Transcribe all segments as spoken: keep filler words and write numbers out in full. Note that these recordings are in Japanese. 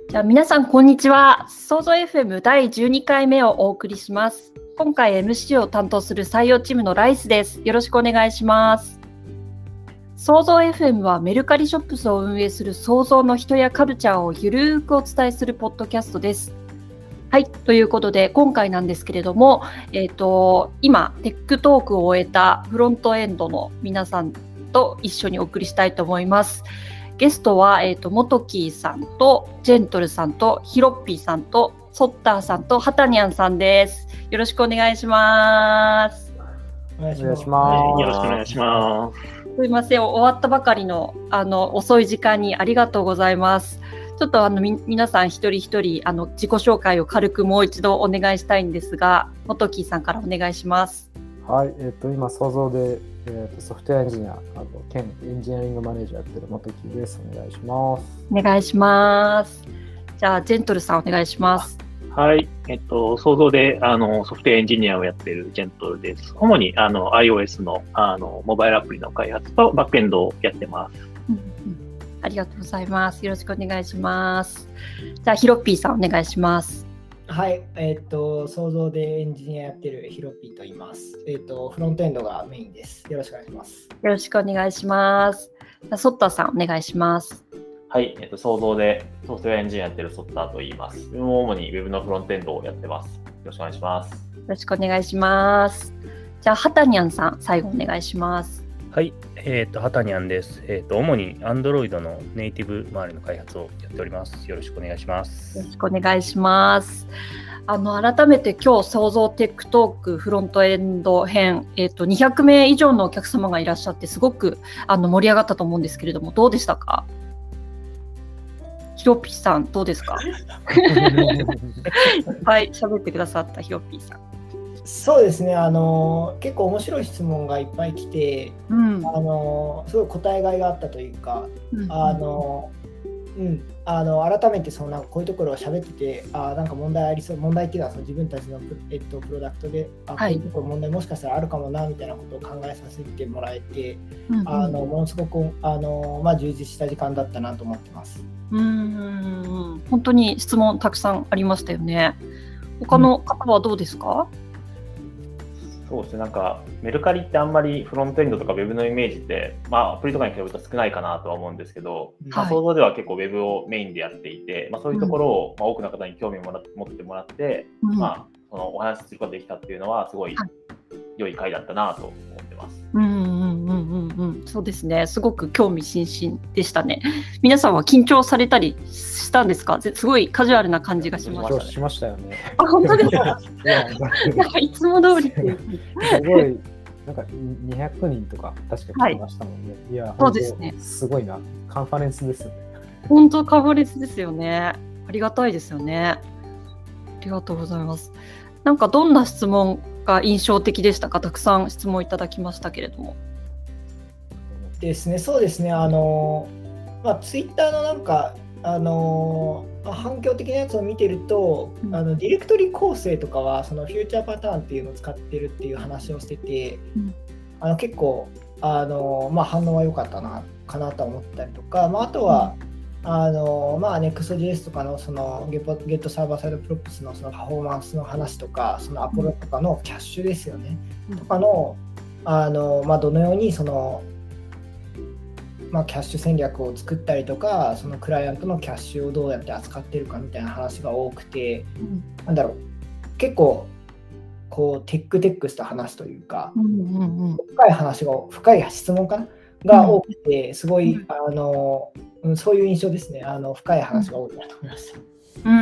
じゃあ皆さんこんにちは。創造 エフエム だいじゅうにかいめをお送りします。今回 エムシー を担当する採用チームのライスです。よろしくお願いします。創造 エフエム はメルカリショップスを運営する創造の人やカルチャーをゆるーくお伝えするポッドキャストです。はい、ということで今回なんですけれども、えーと、今テックトークを終えたフロントエンドの皆さんと一緒にお送りしたいと思います。ゲストは、えーと、モトキーさんとジェントルさんとヒロッピーさんとソッターさんとハタニャンさんです。よろしくお願いします。 お願いします。よろしくお願いします。 すいません、終わったばかりのあの遅い時間にありがとうございます。ちょっとあのみ皆さん一人一人あの自己紹介を軽くもう一度お願いしたいんですが、モトキーさんからお願いします。 はい、えっと今創造で、えー、とソフトウェアエンジニア、あと兼エンジニアリングマネージャーやってるモトキーです。お願いします。 お願いします。じゃあジェントルさんお願いします。 はい、えっと創造であのソフトウェアエンジニアをやってるジェントルです。主にあの iOS のあのモバイルアプリの開発とバックエンドをやってます。 うんうん、ありがとうございます。よろしくお願いします。じゃあヒロッピーさんお願いします。 はい、えっと創造でエンジニアやってるヒロッピーと言います。えっとフロントエンドがメインです。よろしくお願いします。 よろしくお願いします。じゃあソッターさんお願いします。 はい、えっと創造でソフトウェアエンジニアやってるソッターと言います。自分も主に Web のフロントエンドをやってます。よろしくお願いします。 よろしくお願いします。じゃあハタニャンさん最後お願いします。 はい、えっとハタニャンです。えっと主に Android のネイティブ周りの開発をやっております。よろしくお願いします。 よろしくお願いします。あの改めて今日創造テックトークフロントエンド編、えっとにひゃくめい以上のお客様がいらっしゃってすごくあの盛り上がったと思うんですけれども、どうでしたか？ヒロピーさんどうですか？いっぱい喋ってくださったヒロピーさん。 そうですね、あの結構面白い質問がいっぱい来て、 うん、 あのすごい答えがいがあったというか、うん、あのうん、あの改めてそのなんかこういうところを喋ってて、あなんか問題ありそう、問題っていうのはその自分たちのプ、えっと、プロダクトで、あこういうところ問題もしかしたらあるかもなみたいなことを考えさせてもらえて、うん、あのものすごくあの、まあ、充実した時間だったなと思ってます。 うーん、本当に質問たくさんありましたよね。他の方はどうですか？ うん、そうですね、なんかメルカリってあんまりフロントエンドとか Web のイメージって、まあ、アプリとかに比べると少ないかなとは思うんですけど、はい、まあ、想像では結構 Web をメインでやっていて、まあ、そういうところを、まあ、多くの方に興味をもら持ってもらって、うん、まあ、そのお話しすることができたっていうのはすごい良い回だったなと思ってます。 うんうんうんうんうん、そうですね。すごく興味津々でしたね。皆さんは緊張されたりしたんですか？すごいカジュアルな感じがしましたね。 緊張しましたよね。 あ、本当ですか？なんかいつも通りっていう。 すごいなんかにひゃくにんとか確か来ましたもんね。はい、いや、そうですね。すごいな。カンファレンスですよね。 本当カンファレンスですよね。ありがたいですよね。ありがとうございます。なんかどんな質問が印象的でしたか？たくさん質問いただきましたけれども。 ですね、そうですね。あの、まあ、ツイッターのなんかあの、まあ、反響的なやつを見てると、うん、あのディレクトリ構成とかはそのフューチャーパターンっていうのを使ってるっていう話をしてて、うん、あの結構あの、まあ、反応は良かったなかなと思ったりとか、まあ、あとは、うん、あのまあ、ネクストジェイエス とかのその Get サーバーサイドプロプスのそのパフォーマンスの話とか、そのアポロとかのキャッシュですよね、うん、とかの、あの、まあ、どのようにそのまあ、キャッシュ戦略を作ったりとか、そのクライアントのキャッシュをどうやって扱ってるかみたいな話が多くて、うん、なんだろう、結構こうテックテックした話というか、うんうんうん、深い話が深い質問かなが多くて、すごい、うん、あのそういう印象ですね。あの深い話が多いなと思いました。うん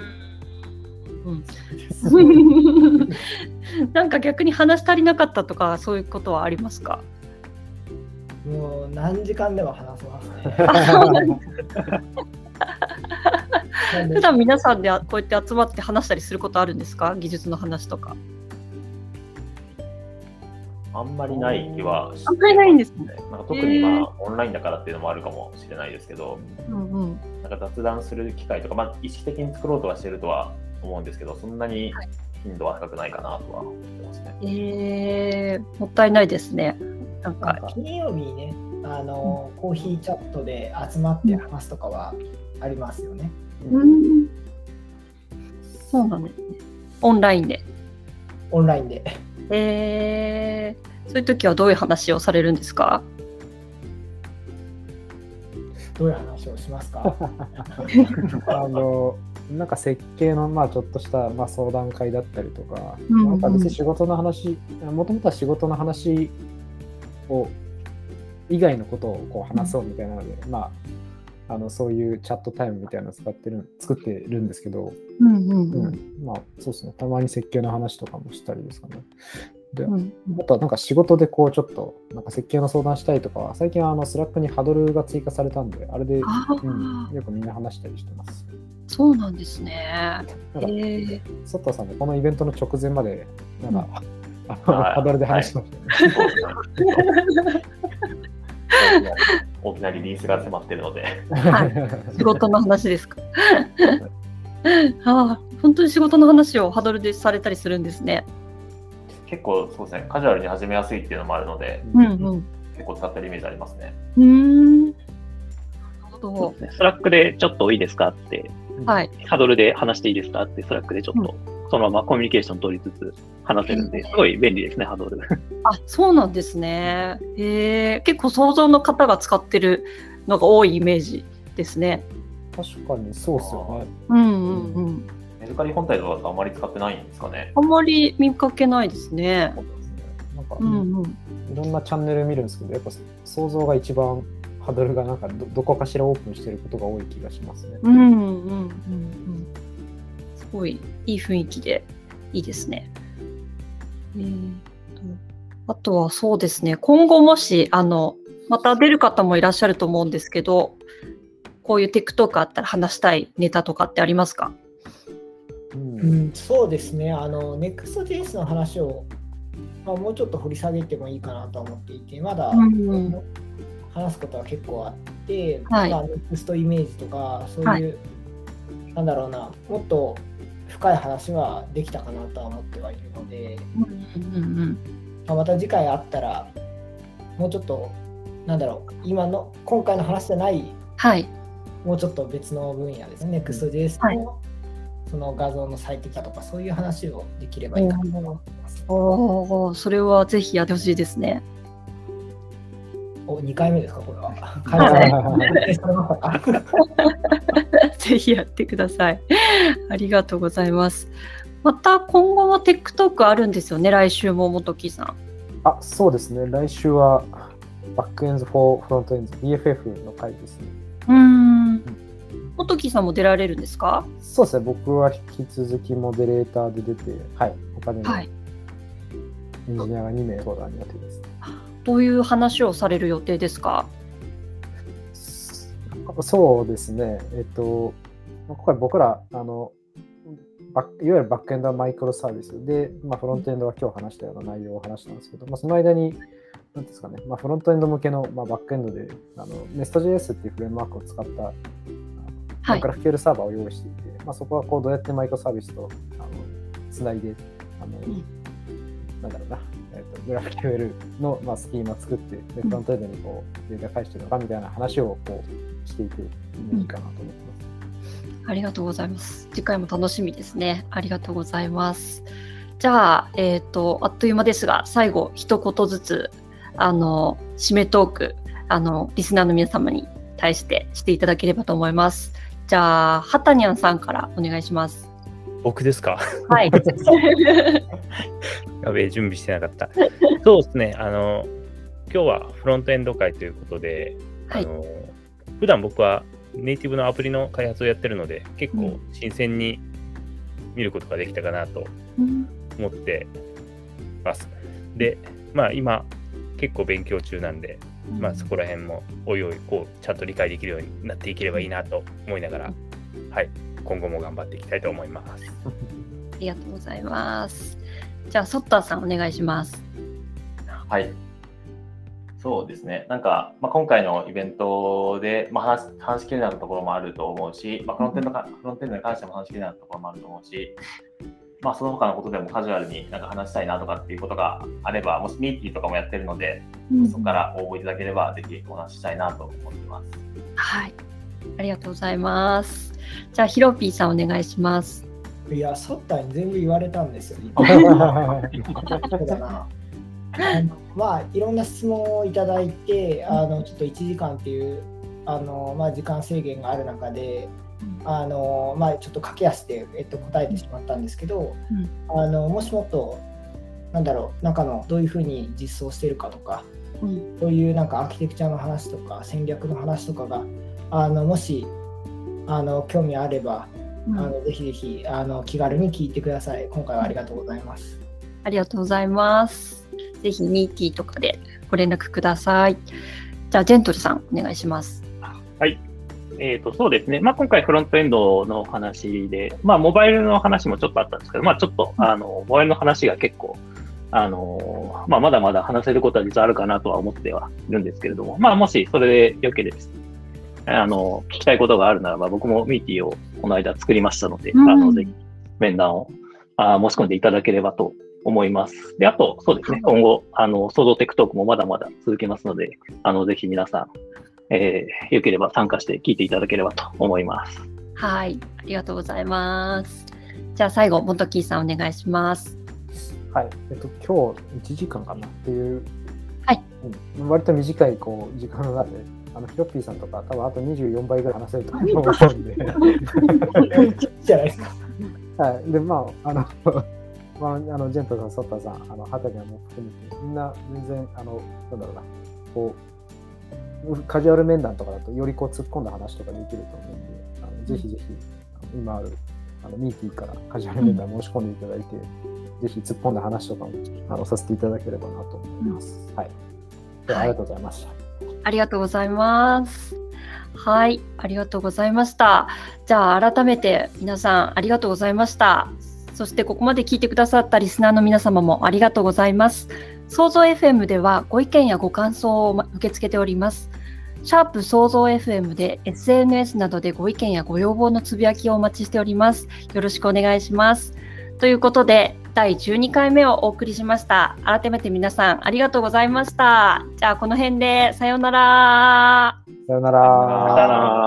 うんなんか逆に話足りなかったとかそういうことはありますか？ もう何時間でも話せますね。 普段皆さんでこうやって集まって話したりすることあるんですか？技術の話とか。 あんまりない気はしてますね。 あんまりないんですね。 なんか特にまあオンラインだからっていうのもあるかもしれないですけど、 うんうん、 なんか雑談する機会とか、まあ、意識的に作ろうとはしてるとは思うんですけど、そんなに頻度は高くないかなとは思ってますね。 えー、もったいないですね。なんか金曜日にね、あの、うん、コーヒーチャットで集まって話すとかはありますよね。 うん、そうなんですね。オンラインで。 オンラインで。 えー、そういう時はどういう話をされるんですか？ どういう話をしますか？ あのなんか設計のまあちょっとした、まあ、相談会だったりとか、 うんうん、 なんか別に仕事の話、もともとは仕事の話を以外のことをこう話そうみたいなので、うん、まあ、あのそういうチャットタイムみたいなのを使ってる作ってるんですけど、 うんうんうんうん、まあそうですね、たまに設計の話とかもしたりですかね。で、 うん、 あとはなんか仕事でこうちょっとなんか設計の相談したいとかは、最近はあのスラックにハドルが追加されたんで、あれで、うん、よくみんな話したりしてます。 そうなんですね。 なんか、 えー、 ソッターさんもこのイベントの直前までなんか、うん、ハドルで話してましたね。 大きなリリースが迫っているので、 はい、仕事の話ですか。ああ、本当に仕事の話をハドルでされたりするんですね。 結構そうですね、カジュアルに始めやすいっていうのもあるので、 うんうん、 結構使ってるイメージありますね。 うーん、 そうですね、スラックでちょっといいですかって、 はい、 ハドルで話していいですかってスラックでちょっと、うん、そのままコミュニケーション取りつつ話せるんで、すごい便利ですね、ハドル。 あ、そうなんですね。へえ、結構想像の方が使ってるのが多いイメージですね。 確かにそうですよね。 うんうんうん。 メルカリ本体とかだとあまり使ってないんですかね。 あんまり見かけないですね。 そうですね。なんか、 うんうん、 いろんなチャンネル見るんですけど、やっぱ想像が一番ハドルがなんか ど, どこかしらオープンしてることが多い気がしますね。 うんうんうんうん。すごいいい雰囲気でいいですね。えー、あとはそうですね、今後もしあのまた出る方もいらっしゃると思うんですけど、こういうテックトークあったら話したいネタとかってありますか？ うんうん、そうですね、あの ネクストジェイエス の話を、まあ、もうちょっと掘り下げてもいいかなと思っていて、まだ、うんうん、話すことは結構あって、はい、まあ、ネクストイメージとかそういう、はい、なんだろうな、もっと深い話はできたかなとは思ってはいるので、うんうんうん、まあ、また次回あったらもうちょっとなんだろう、今の今回の話じゃない、はい、もうちょっと別の分野ですね、ネクストジェイエス の、はい、その画像の最適化とかそういう話をできればいいかなと思ってます。 おお、それはぜひやってほしいですね。 お、にかいめですか、これは。 ぜひやってください。ありがとうございます。また今後もテックトークあるんですよね、来週も元木さん。 あ、そうですね、来週はバックエンズ for フロントエンズ ビーエフエフ の回ですね。 うーん。元木さんも出られるんですか？ そうですね、僕は引き続きモデレーターで出て、はい、他にもエンジニアがにめい相談に予定です、ね。はい、 どういう話をされる予定ですか？ そうですね、えっと、今回僕ら、あの、バックいわゆるバックエンドはマイクロサービスで、まあ、フロントエンドは今日話したような内容を話したんですけど、まあ、その間に、なんですかね、まあ、フロントエンド向けの、まあ、バックエンドで、あの ネストジェイエス っていうフレームワークを使ったはい、 グラフ キューエル サーバーを用意していて、まあ、そこはこうどうやってマイクロサービスとあのつないで、あの、うん、なんだろうな、えーと、グラフ キューエル の、まあ、スキーマ作って、でフロントエンドにこうデータ返してるのかみたいな話をこうしていくのもいいかなと思ってます、 うん。ありがとうございます。次回も楽しみですね。ありがとうございます。じゃあ、えっと、あっという間ですが、最後、一言ずつ、あの、締めトーク、あの、リスナーの皆様に対してしていただければと思います。じゃあ、はたにゃんさんからお願いします。 僕ですか？ はい。 やべえ、準備してなかった。そうですね、あの、今日はフロントエンド会ということで、はい、あの普段僕はネイティブのアプリの開発をやってるので、結構新鮮に見ることができたかなと思ってます。うん、で、まあ今、結構勉強中なんで、まあ、そこら辺もおいおいこうちゃんと理解できるようになっていければいいなと思いながら、はい、今後も頑張っていきたいと思います。 ありがとうございます。じゃあソッターさんお願いします。 はい、そうですね、なんか、まあ、今回のイベントで、まあ、話, 話しきれないところもあると思うし、まあ、フロントエンドかフロントエンドに関しても話しきれないところもあると思うし、まあ、その他のことでもカジュアルになんか話したいなとかっていうことがあれば、もしミーティーとかもやってるので、うん、そこから応募いただければぜひお話ししたいなと思ってます。 はい、 ありがとうございます。じゃあヒロピーさんお願いします。 いや、ソッターに全部言われたんですよ。そうだな。あのまあ、いろんな質問をいただいて、あのちょっといちじかんっていうあの、まあ、時間制限がある中で、あのまあ、ちょっと駆け足で、えっと、答えてしまったんですけど、うん、あのもしもっとなんだろう、中のどういうふうに実装しているかとか、うん、そういうなんかアーキテクチャの話とか戦略の話とかがあのもしあの興味あれば、うん、あのぜひぜひあの気軽に聞いてください。今回はありがとうございます。 ありがとうございます。ぜひミーティーとかでご連絡ください。じゃあジェントルさんお願いします。 はい。えーと、そうですね。まあ、今回フロントエンドの話で、まあ、モバイルの話もちょっとあったんですけど、まあ、ちょっと、あの、モバイルの話が結構、あの、まあ、まだまだ話せることは実はあるかなとは思ってはいるんですけれども、まあ、もしそれで良ければですね、あの、聞きたいことがあるならば、僕もミーティーをこの間作りましたので、うん、あの、ぜひ面談をあ申し込んでいただければと思います。で、あと、そうですね、今後、あの、創造テックトークもまだまだ続けますので、あの、ぜひ皆さん、えー、よければ参加して聞いていただければと思います。 はい、ありがとうございます。じゃあ最後、モントキーさんお願いします。 はい、えっと、今日いちじかんかなっていう、 はい、 うん、割と短いこう時間があって、あのヒロッピーさんとか多分あとにじゅうよんばいぐらい話せると思うんで。 じゃないですか。 はい、で、まあ、あの、まあ、あのジェントさん、ソッターさん、あのハタリアも含めて、みんな全然、あの、なんだろうな、こう、カジュアル面談とかだとよりこう突っ込んだ話とかできると思うんで、あのぜひぜひあの今あるあのミーティーからカジュアル面談申し込んでいただいて、うん、ぜひ突っ込んだ話とかもあのさせていただければなと思います。うん、はい。では、ありがとうございました。 ありがとうございます。はい、ありがとうございました。じゃあ改めて皆さんありがとうございました。そしてここまで聞いてくださったリスナーの皆様もありがとうございます。創造 エフエム ではご意見やご感想を受け付けております。シャープ創造 エフエム で エスエヌエス などでご意見やご要望のつぶやきをお待ちしております。よろしくお願いします。ということで、だいじゅうにかいめをお送りしました。改めて皆さんありがとうございました。じゃあこの辺でさようなら。 さようなら。 さようなら。